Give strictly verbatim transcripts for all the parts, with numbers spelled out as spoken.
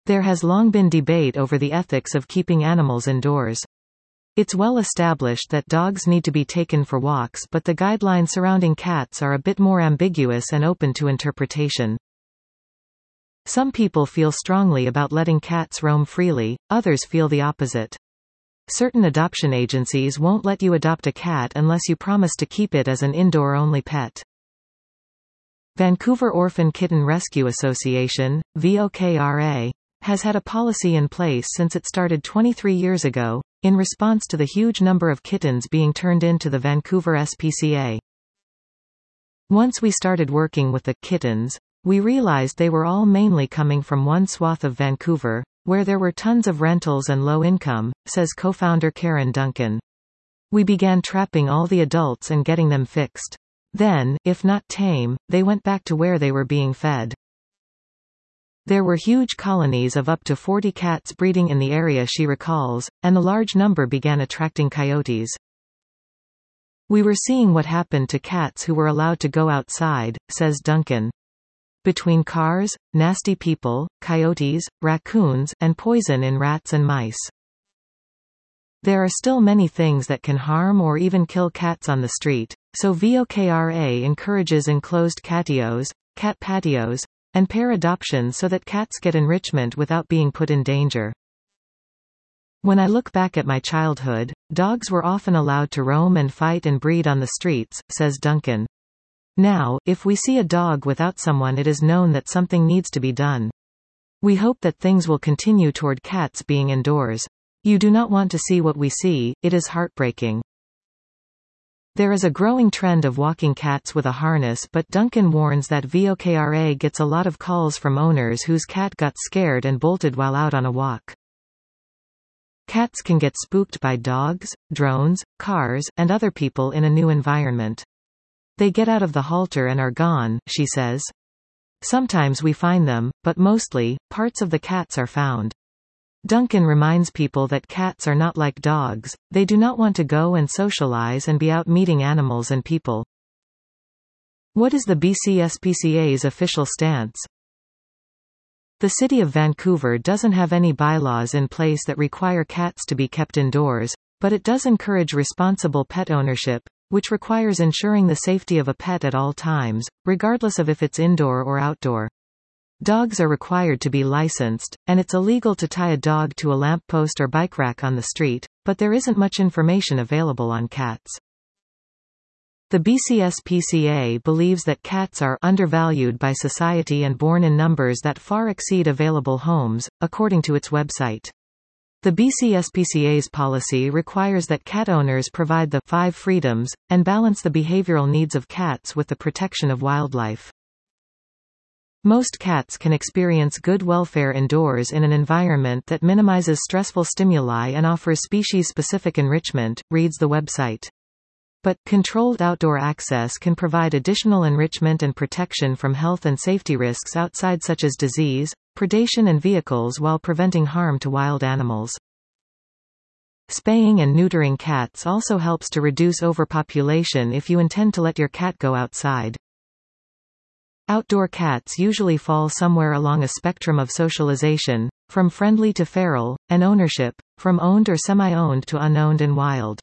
There has long been debate over the ethics of keeping animals indoors. It's well established that dogs need to be taken for walks, but the guidelines surrounding cats are a bit more ambiguous and open to interpretation. Some people feel strongly about letting cats roam freely, others feel the opposite. Certain adoption agencies won't let you adopt a cat unless you promise to keep it as an indoor-only pet. Vancouver Orphan Kitten Rescue Association, V O K R A, has had a policy in place since it started twenty-three years ago, in response to the huge number of kittens being turned into the Vancouver S P C A. Once we started working with the kittens, we realized they were all mainly coming from one swath of Vancouver, where there were tons of rentals and low income, says co-founder Karen Duncan. We began trapping all the adults and getting them fixed. Then, if not tame, they went back to where they were being fed. There were huge colonies of up to forty cats breeding in the area, she recalls, and a large number began attracting coyotes. We were seeing what happened to cats who were allowed to go outside, says Duncan. Between cars, nasty people, coyotes, raccoons, and poison in rats and mice. There are still many things that can harm or even kill cats on the street, so V O K R A encourages enclosed catios, cat patios, and pair adoptions so that cats get enrichment without being put in danger. When I look back at my childhood, dogs were often allowed to roam and fight and breed on the streets, says Duncan. Now, if we see a dog without someone, it is known that something needs to be done. We hope that things will continue toward cats being indoors. You do not want to see what we see, it is heartbreaking. There is a growing trend of walking cats with a harness, but Duncan warns that V O K R A gets a lot of calls from owners whose cat got scared and bolted while out on a walk. Cats can get spooked by dogs, drones, cars, and other people in a new environment. They get out of the halter and are gone, she says. Sometimes we find them, but mostly, parts of the cats are found. Duncan reminds people that cats are not like dogs, they do not want to go and socialize and be out meeting animals and people. What is the B C S P C A's official stance? The City of Vancouver doesn't have any bylaws in place that require cats to be kept indoors, but it does encourage responsible pet ownership, which requires ensuring the safety of a pet at all times, regardless of if it's indoor or outdoor. Dogs are required to be licensed, and it's illegal to tie a dog to a lamppost or bike rack on the street, but there isn't much information available on cats. The B C S P C A believes that cats are undervalued by society and born in numbers that far exceed available homes, according to its website. The B C S P C A's policy requires that cat owners provide the five freedoms, and balance the behavioral needs of cats with the protection of wildlife. Most cats can experience good welfare indoors in an environment that minimizes stressful stimuli and offers species-specific enrichment, reads the website. But, controlled outdoor access can provide additional enrichment and protection from health and safety risks outside, such as disease, predation and vehicles, while preventing harm to wild animals. Spaying and neutering cats also helps to reduce overpopulation if you intend to let your cat go outside. Outdoor cats usually fall somewhere along a spectrum of socialization, from friendly to feral, and ownership, from owned or semi-owned to unowned and wild.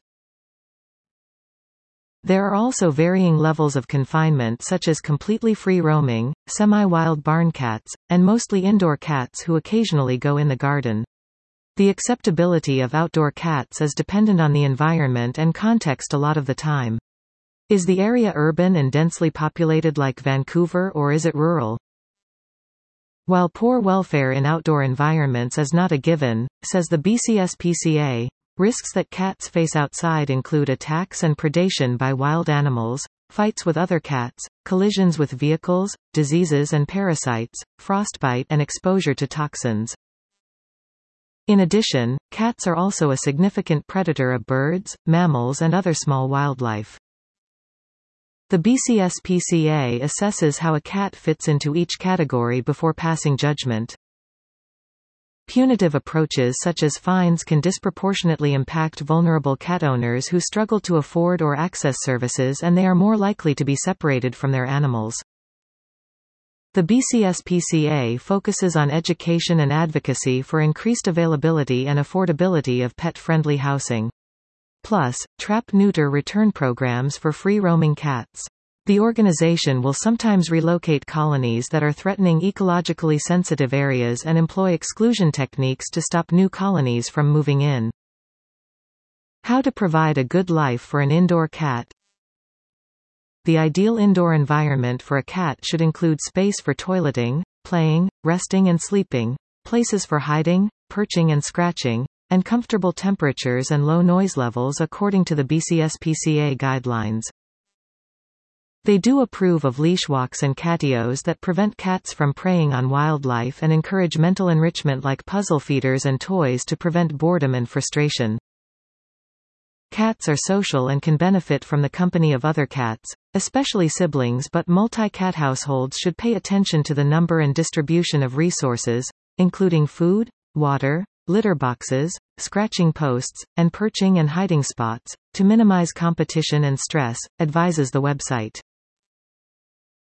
There are also varying levels of confinement, such as completely free roaming, semi-wild barn cats, and mostly indoor cats who occasionally go in the garden. The acceptability of outdoor cats is dependent on the environment and context a lot of the time. Is the area urban and densely populated like Vancouver, or is it rural? While poor welfare in outdoor environments is not a given, says the B C S P C A, risks that cats face outside include attacks and predation by wild animals, fights with other cats, collisions with vehicles, diseases and parasites, frostbite and exposure to toxins. In addition, cats are also a significant predator of birds, mammals and other small wildlife. The B C S P C A assesses how a cat fits into each category before passing judgment. Punitive approaches such as fines can disproportionately impact vulnerable cat owners who struggle to afford or access services, and they are more likely to be separated from their animals. The B C S P C A focuses on education and advocacy for increased availability and affordability of pet-friendly housing. Plus, trap-neuter return programs for free-roaming cats. The organization will sometimes relocate colonies that are threatening ecologically sensitive areas and employ exclusion techniques to stop new colonies from moving in. How to provide a good life for an indoor cat. The ideal indoor environment for a cat should include space for toileting, playing, resting and sleeping, places for hiding, perching and scratching, and comfortable temperatures and low noise levels according to the B C S P C A guidelines. They do approve of leash walks and catios that prevent cats from preying on wildlife and encourage mental enrichment like puzzle feeders and toys to prevent boredom and frustration. Cats are social and can benefit from the company of other cats, especially siblings, but multi-cat households should pay attention to the number and distribution of resources, including food, water, litter boxes, scratching posts, and perching and hiding spots, to minimize competition and stress, advises the website.